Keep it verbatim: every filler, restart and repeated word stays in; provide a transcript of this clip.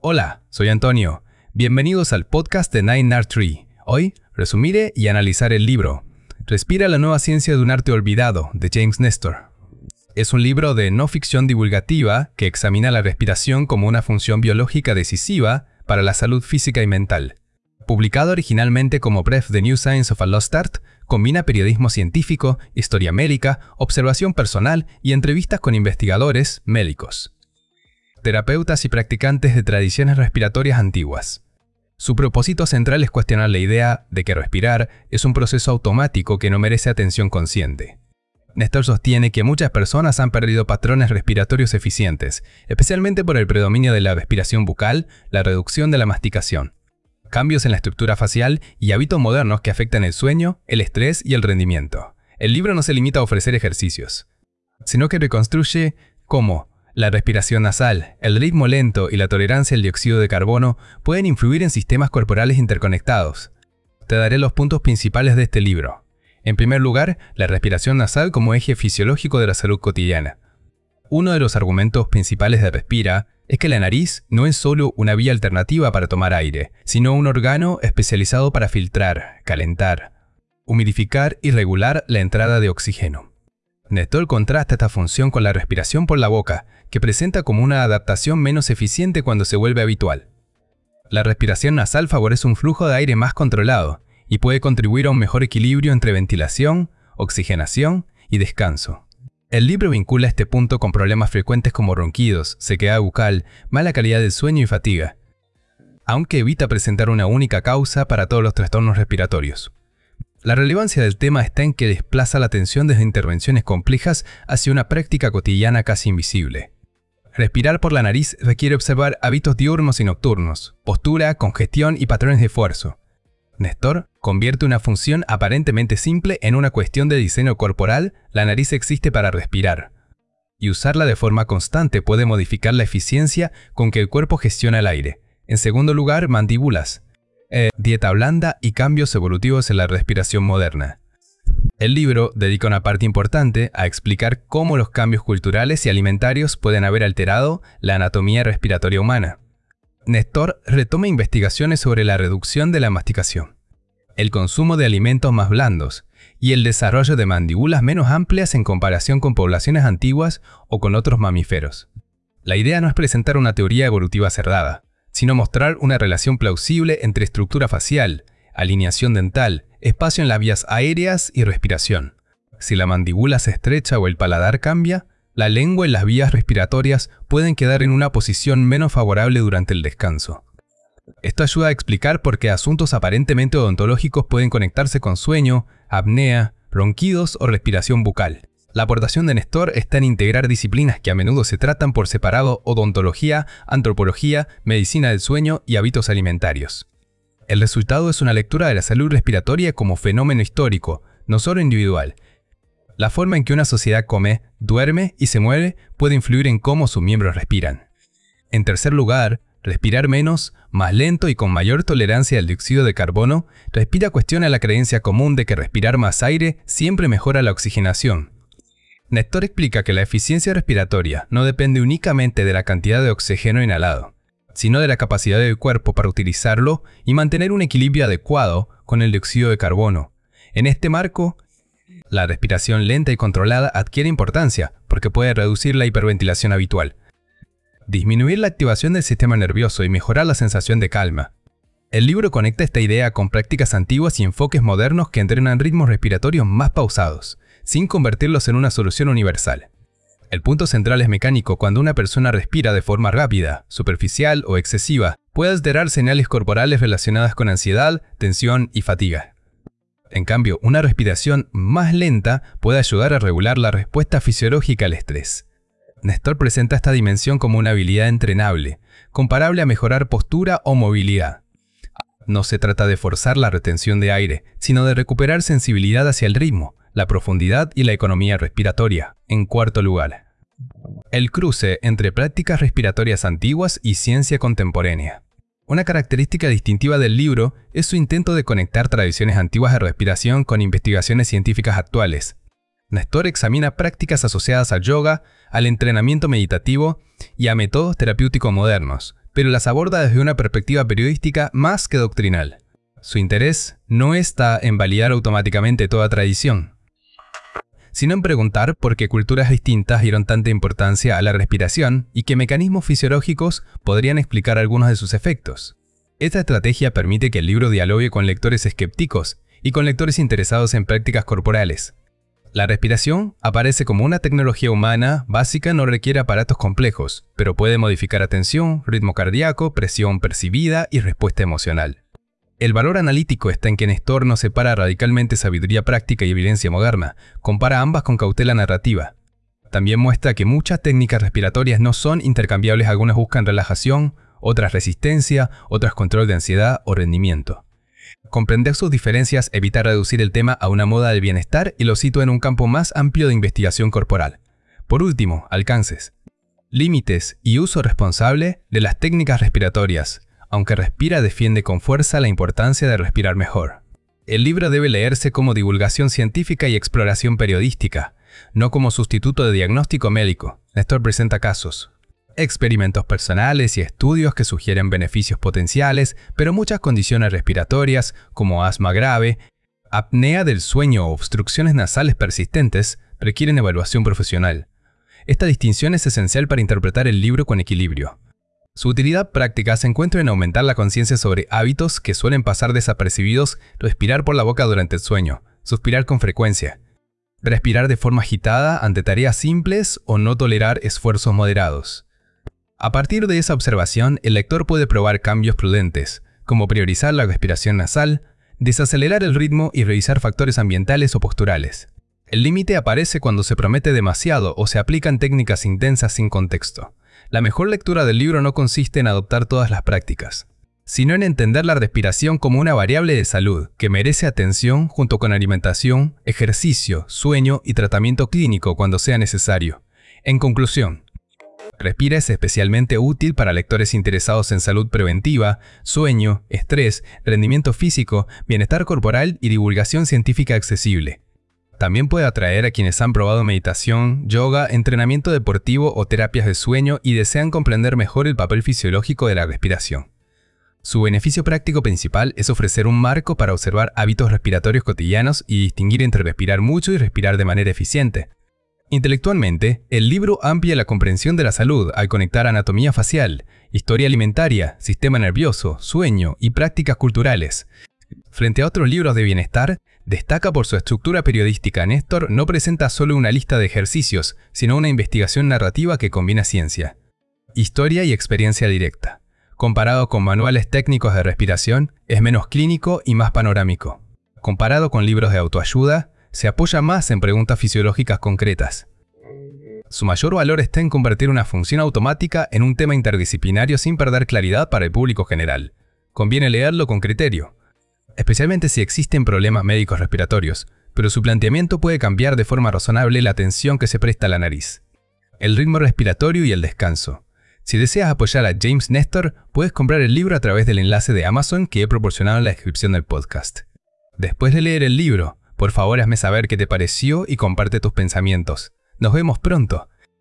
Hola, soy Antonio. Bienvenidos al podcast de Nine Art Tree. Hoy, resumiré y analizar el libro Respira, la nueva ciencia de un arte olvidado, de James Nestor. Es un libro de no ficción divulgativa que examina la respiración como una función biológica decisiva para la salud física y mental. Publicado originalmente como Brief The New Science of a Lost Art, combina periodismo científico, historia médica, observación personal y entrevistas con investigadores médicos, terapeutas y practicantes de tradiciones respiratorias antiguas. Su propósito central es cuestionar la idea de que respirar es un proceso automático que no merece atención consciente. Nestor sostiene que muchas personas han perdido patrones respiratorios eficientes, especialmente por el predominio de la respiración bucal, la reducción de la masticación, cambios en la estructura facial y hábitos modernos que afectan el sueño, el estrés y el rendimiento. El libro no se limita a ofrecer ejercicios, sino que reconstruye cómo la respiración nasal, el ritmo lento y la tolerancia al dióxido de carbono pueden influir en sistemas corporales interconectados. Te daré los puntos principales de este libro. En primer lugar, la respiración nasal como eje fisiológico de la salud cotidiana. Uno de los argumentos principales de Respira es que la nariz no es solo una vía alternativa para tomar aire, sino un órgano especializado para filtrar, calentar, humidificar y regular la entrada de oxígeno. Nestor contrasta esta función con la respiración por la boca, que presenta como una adaptación menos eficiente cuando se vuelve habitual. La respiración nasal favorece un flujo de aire más controlado y puede contribuir a un mejor equilibrio entre ventilación, oxigenación y descanso. El libro vincula este punto con problemas frecuentes como ronquidos, sequedad bucal, mala calidad del sueño y fatiga, aunque evita presentar una única causa para todos los trastornos respiratorios. La relevancia del tema está en que desplaza la atención desde intervenciones complejas hacia una práctica cotidiana casi invisible. Respirar por la nariz requiere observar hábitos diurnos y nocturnos, postura, congestión y patrones de esfuerzo. Nestor convierte una función aparentemente simple en una cuestión de diseño corporal. La nariz existe para respirar, y usarla de forma constante puede modificar la eficiencia con que el cuerpo gestiona el aire. En segundo lugar, mandíbulas. Eh, dieta blanda y cambios evolutivos en la respiración moderna. El libro dedica una parte importante a explicar cómo los cambios culturales y alimentarios pueden haber alterado la anatomía respiratoria humana. Nestor retoma investigaciones sobre la reducción de la masticación, el consumo de alimentos más blandos y el desarrollo de mandíbulas menos amplias en comparación con poblaciones antiguas o con otros mamíferos. La idea no es presentar una teoría evolutiva cerrada, sino mostrar una relación plausible entre estructura facial, alineación dental, espacio en las vías aéreas y respiración. Si la mandíbula se estrecha o el paladar cambia, la lengua y las vías respiratorias pueden quedar en una posición menos favorable durante el descanso. Esto ayuda a explicar por qué asuntos aparentemente odontológicos pueden conectarse con sueño, apnea, ronquidos o respiración bucal. La aportación de Nestor está en integrar disciplinas que a menudo se tratan por separado: odontología, antropología, medicina del sueño y hábitos alimentarios. El resultado es una lectura de la salud respiratoria como fenómeno histórico, no solo individual. La forma en que una sociedad come, duerme y se mueve puede influir en cómo sus miembros respiran. En tercer lugar, respirar menos, más lento y con mayor tolerancia al dióxido de carbono. Respira cuestiona la creencia común de que respirar más aire siempre mejora la oxigenación. Nestor explica que la eficiencia respiratoria no depende únicamente de la cantidad de oxígeno inhalado, sino de la capacidad del cuerpo para utilizarlo y mantener un equilibrio adecuado con el dióxido de carbono. En este marco, la respiración lenta y controlada adquiere importancia porque puede reducir la hiperventilación habitual, disminuir la activación del sistema nervioso y mejorar la sensación de calma. El libro conecta esta idea con prácticas antiguas y enfoques modernos que entrenan ritmos respiratorios más pausados, sin convertirlos en una solución universal. El punto central es mecánico. Cuando una persona respira de forma rápida, superficial o excesiva, puede alterar señales corporales relacionadas con ansiedad, tensión y fatiga. En cambio, una respiración más lenta puede ayudar a regular la respuesta fisiológica al estrés. Nestor presenta esta dimensión como una habilidad entrenable, comparable a mejorar postura o movilidad. No se trata de forzar la retención de aire, sino de recuperar sensibilidad hacia el ritmo, la profundidad y la economía respiratoria. En cuarto lugar, el cruce entre prácticas respiratorias antiguas y ciencia contemporánea. Una característica distintiva del libro es su intento de conectar tradiciones antiguas de respiración con investigaciones científicas actuales. Nestor examina prácticas asociadas al yoga, al entrenamiento meditativo y a métodos terapéuticos modernos, pero las aborda desde una perspectiva periodística más que doctrinal. Su interés no está en validar automáticamente toda tradición, sino en preguntar por qué culturas distintas dieron tanta importancia a la respiración y qué mecanismos fisiológicos podrían explicar algunos de sus efectos. Esta estrategia permite que el libro dialogue con lectores escépticos y con lectores interesados en prácticas corporales. La respiración aparece como una tecnología humana básica, no requiere aparatos complejos, pero puede modificar atención, ritmo cardíaco, presión percibida y respuesta emocional. El valor analítico está en que Nestor no separa radicalmente sabiduría práctica y evidencia moderna, compara ambas con cautela narrativa. También muestra que muchas técnicas respiratorias no son intercambiables, algunas buscan relajación, otras resistencia, otras control de ansiedad o rendimiento. Comprender sus diferencias evita reducir el tema a una moda del bienestar y lo sitúa en un campo más amplio de investigación corporal. Por último, alcances, límites y uso responsable de las técnicas respiratorias. Aunque Respira defiende con fuerza la importancia de respirar mejor. El libro debe leerse como divulgación científica y exploración periodística, no como sustituto de diagnóstico médico. Nestor presenta casos, experimentos personales y estudios que sugieren beneficios potenciales, pero muchas condiciones respiratorias, como asma grave, apnea del sueño o obstrucciones nasales persistentes, requieren evaluación profesional. Esta distinción es esencial para interpretar el libro con equilibrio. Su utilidad práctica se encuentra en aumentar la conciencia sobre hábitos que suelen pasar desapercibidos: respirar por la boca durante el sueño, suspirar con frecuencia, respirar de forma agitada ante tareas simples o no tolerar esfuerzos moderados. A partir de esa observación, el lector puede probar cambios prudentes, como priorizar la respiración nasal, desacelerar el ritmo y revisar factores ambientales o posturales. El límite aparece cuando se promete demasiado o se aplican técnicas intensas sin contexto. La mejor lectura del libro no consiste en adoptar todas las prácticas, sino en entender la respiración como una variable de salud que merece atención junto con alimentación, ejercicio, sueño y tratamiento clínico cuando sea necesario. En conclusión, Respira es especialmente útil para lectores interesados en salud preventiva, sueño, estrés, rendimiento físico, bienestar corporal y divulgación científica accesible. También puede atraer a quienes han probado meditación, yoga, entrenamiento deportivo o terapias de sueño y desean comprender mejor el papel fisiológico de la respiración. Su beneficio práctico principal es ofrecer un marco para observar hábitos respiratorios cotidianos y distinguir entre respirar mucho y respirar de manera eficiente. Intelectualmente, el libro amplia la comprensión de la salud al conectar anatomía facial, historia alimentaria, sistema nervioso, sueño y prácticas culturales. Frente a otros libros de bienestar, destaca por su estructura periodística. Nestor no presenta solo una lista de ejercicios, sino una investigación narrativa que combina ciencia, historia y experiencia directa. Comparado con manuales técnicos de respiración, es menos clínico y más panorámico. Comparado con libros de autoayuda, se apoya más en preguntas fisiológicas concretas. Su mayor valor está en convertir una función automática en un tema interdisciplinario sin perder claridad para el público general. Conviene leerlo con criterio, especialmente si existen problemas médicos respiratorios, pero su planteamiento puede cambiar de forma razonable la atención que se presta a la nariz, el ritmo respiratorio y el descanso. Si deseas apoyar a James Nestor, puedes comprar el libro a través del enlace de Amazon que he proporcionado en la descripción del podcast. Después de leer el libro, por favor hazme saber qué te pareció y comparte tus pensamientos. Nos vemos pronto.